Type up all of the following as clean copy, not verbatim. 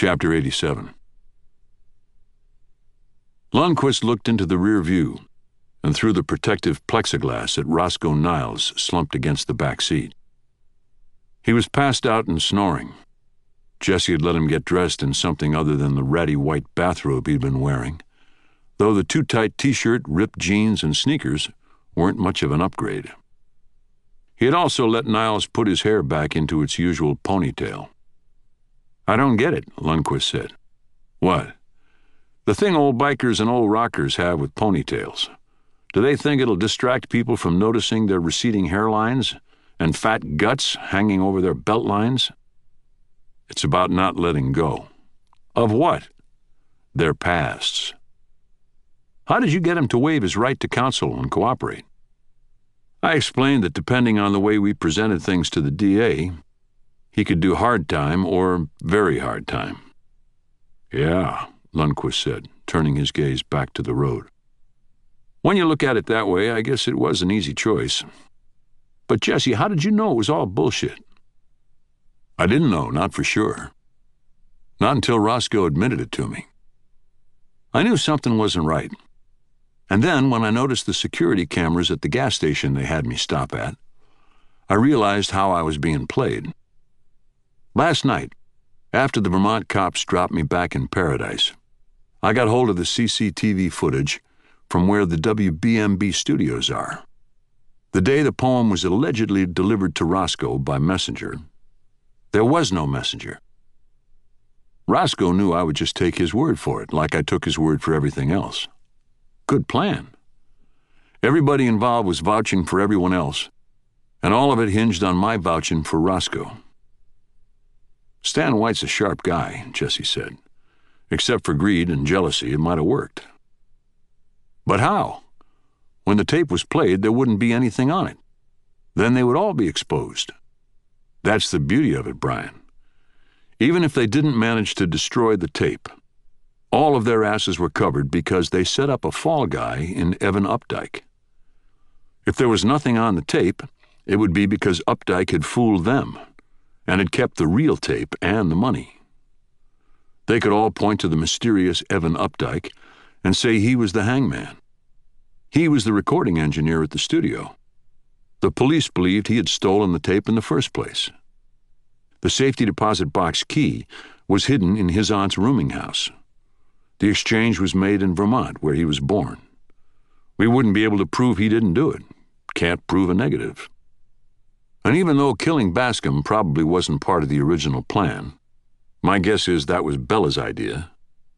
Chapter 87. Lundquist looked into the rear view and through the protective plexiglass at Roscoe Niles slumped against the back seat. He was passed out and snoring. Jesse had let him get dressed in something other than the ratty white bathrobe he'd been wearing, though the too-tight t-shirt, ripped jeans, and sneakers weren't much of an upgrade. He had also let Niles put his hair back into its usual ponytail. "I don't get it," Lundquist said. "What?" "The thing old bikers and old rockers have with ponytails. Do they think it'll distract people from noticing their receding hairlines and fat guts hanging over their belt lines?" "It's about not letting go." "Of what?" "Their pasts." "How did you get him to waive his right to counsel and cooperate?" "I explained that depending on the way we presented things to the DA, he could do hard time or very hard time." "Yeah," Lundquist said, turning his gaze back to the road. "When you look at it that way, I guess it was an easy choice. But Jesse, how did you know it was all bullshit?" "I didn't know, not for sure. Not until Roscoe admitted it to me. I knew something wasn't right. And then, when I noticed the security cameras at the gas station they had me stop at, I realized how I was being played. Last night, after the Vermont cops dropped me back in Paradise, I got hold of the CCTV footage from where the WBMB studios are. The day the poem was allegedly delivered to Roscoe by messenger, there was no messenger. Roscoe knew I would just take his word for it, like I took his word for everything else. Good plan. Everybody involved was vouching for everyone else, and all of it hinged on my vouching for Roscoe. "Stan White's a sharp guy," Jesse said. "Except for greed and jealousy, it might have worked." "But how? When the tape was played, there wouldn't be anything on it. Then they would all be exposed." "That's the beauty of it, Brian. Even if they didn't manage to destroy the tape, all of their asses were covered because they set up a fall guy in Evan Updike. If there was nothing on the tape, it would be because Updike had fooled them and had kept the real tape and the money. They could all point to the mysterious Evan Updike and say he was the hangman. He was the recording engineer at the studio. The police believed he had stolen the tape in the first place. The safety deposit box key was hidden in his aunt's rooming house. The exchange was made in Vermont, where he was born. We wouldn't be able to prove he didn't do it. Can't prove a negative. And even though killing Bascom probably wasn't part of the original plan, my guess is that was Bella's idea.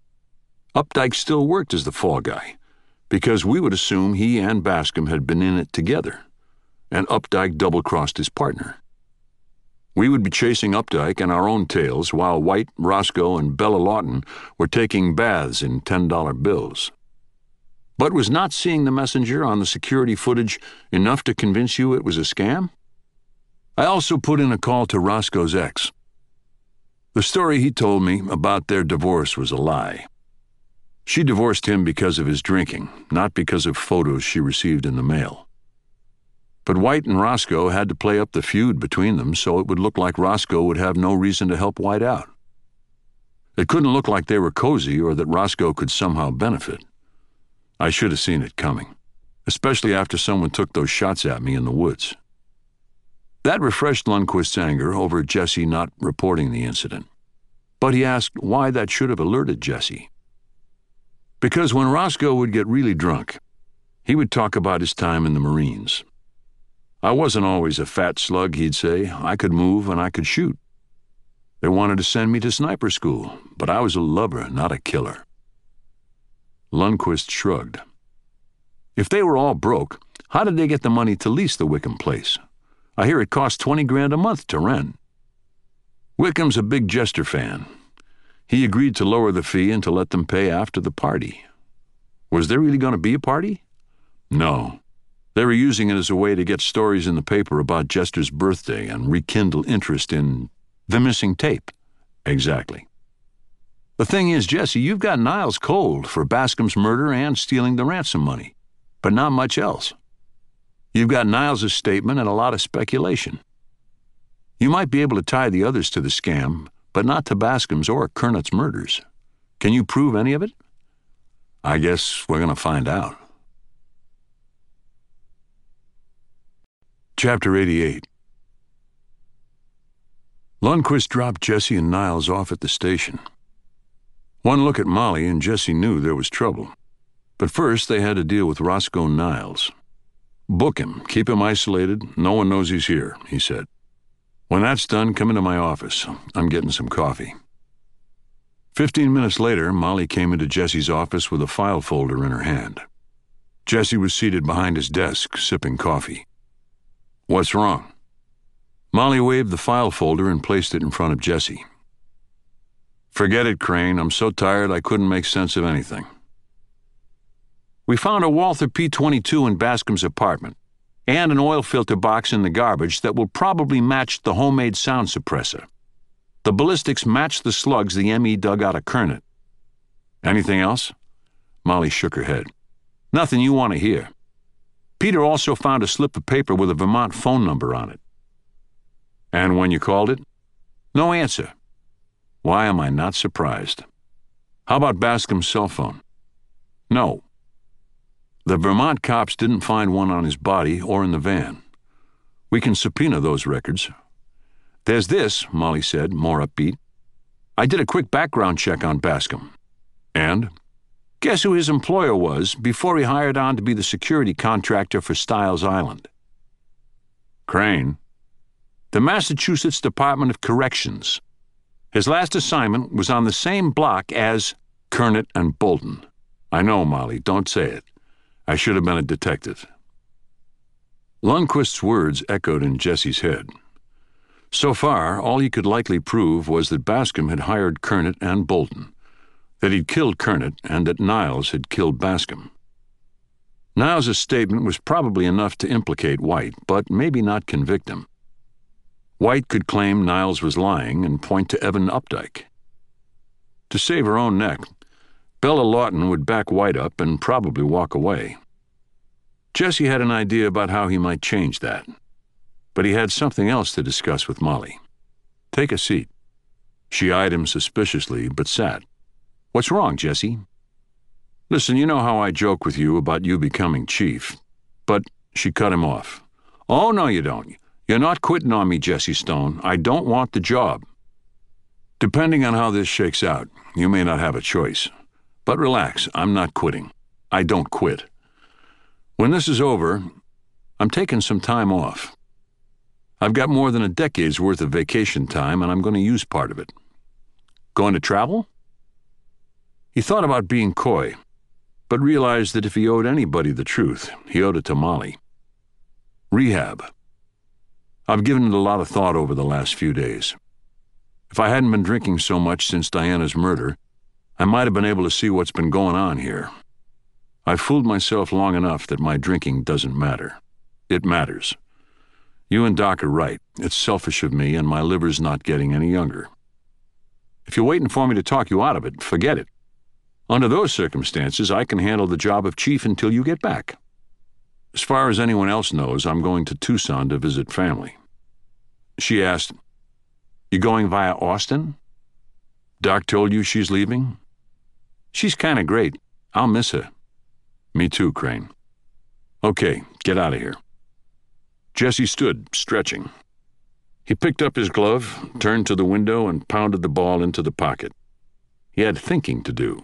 Updike still worked as the fall guy, because we would assume he and Bascom had been in it together, and Updike double-crossed his partner. We would be chasing Updike and our own tails while White, Roscoe, and Bella Lawton were taking baths in $10 bills. But was not seeing the messenger on the security footage enough to convince you it was a scam? I also put in a call to Roscoe's ex. The story he told me about their divorce was a lie. She divorced him because of his drinking, not because of photos she received in the mail. But White and Roscoe had to play up the feud between them so it would look like Roscoe would have no reason to help White out. It couldn't look like they were cozy or that Roscoe could somehow benefit. I should have seen it coming, especially after someone took those shots at me in the woods. That refreshed Lundquist's anger over Jesse not reporting the incident, but he asked why that should have alerted Jesse. Because when Roscoe would get really drunk, he would talk about his time in the Marines. I wasn't always a fat slug, he'd say. I could move and I could shoot. They wanted to send me to sniper school, but I was a lover, not a killer. Lundquist shrugged. If they were all broke, how did they get the money to lease the Wickham place? I hear it costs $20,000 a month to rent. Wickham's a big Jester fan. He agreed to lower the fee and to let them pay after the party. Was there really going to be a party? No. They were using it as a way to get stories in the paper about Jester's birthday and rekindle interest in the missing tape. Exactly. The thing is, Jesse, you've got Niles cold for Bascom's murder and stealing the ransom money, but not much else. You've got Niles' statement and a lot of speculation. You might be able to tie the others to the scam but not to Bascom's or Kernot's murders. Can you prove any of it? I guess we're going to find out. Chapter 88. Lundquist dropped Jesse and Niles off at the station. One look at Molly and Jesse knew there was trouble. But first they had to deal with Roscoe Niles. "Book him, keep him isolated, no one knows he's here," he said. "When that's done, come into my office. I'm getting some coffee." 15 minutes later, Molly came into Jesse's office with a file folder in her hand. Jesse was seated behind his desk, sipping coffee. "What's wrong?" Molly waved the file folder and placed it in front of Jesse. "Forget it, Crane. I'm so tired I couldn't make sense of anything." "We found a Walther P-22 in Bascom's apartment and an oil filter box in the garbage that will probably match the homemade sound suppressor. The ballistics matched the slugs the ME dug out of Kernot." "Anything else?" Molly shook her head. "Nothing you want to hear. Peter also found a slip of paper with a Vermont phone number on it." "And when you called it?" "No answer." "Why am I not surprised? How about Bascom's cell phone?" "No." "The Vermont cops didn't find one on his body or in the van. We can subpoena those records." "There's this," Molly said, more upbeat. "I did a quick background check on Bascom." "And?" "Guess who his employer was before he hired on to be the security contractor for Stiles Island?" "Crane." "The Massachusetts Department of Corrections. His last assignment was on the same block as Kernot and Bolton." "I know, Molly, don't say it. I should have been a detective." Lundquist's words echoed in Jesse's head. So far, all he could likely prove was that Bascom had hired Kernot and Bolton, that he'd killed Kernot, and that Niles had killed Bascom. Niles' statement was probably enough to implicate White, but maybe not convict him. White could claim Niles was lying and point to Evan Updike. To save her own neck, Bella Lawton would back White up and probably walk away. Jesse had an idea about how he might change that, but he had something else to discuss with Molly. "Take a seat." She eyed him suspiciously, but sat. "What's wrong, Jesse?" "Listen, you know how I joke with you about you becoming chief, but—" She cut him off. "Oh, no, you don't. You're not quitting on me, Jesse Stone. I don't want the job." "Depending on how this shakes out, you may not have a choice. But relax, I'm not quitting. I don't quit. When this is over, I'm taking some time off. I've got more than a decade's worth of vacation time, and I'm going to use part of it." "Going to travel?" He thought about being coy, but realized that if he owed anybody the truth, he owed it to Molly. "Rehab. I've given it a lot of thought over the last few days. If I hadn't been drinking so much since Diana's murder, I might have been able to see what's been going on here. I've fooled myself long enough that my drinking doesn't matter. It matters. You and Doc are right. It's selfish of me, and my liver's not getting any younger. If you're waiting for me to talk you out of it, forget it. Under those circumstances, I can handle the job of chief until you get back. As far as anyone else knows, I'm going to Tucson to visit family." She asked, "You going via Austin? Doc told you she's leaving?" "She's kind of great. I'll miss her." "Me too, Crane." "Okay, get out of here." Jesse stood, stretching. He picked up his glove, turned to the window, and pounded the ball into the pocket. He had thinking to do.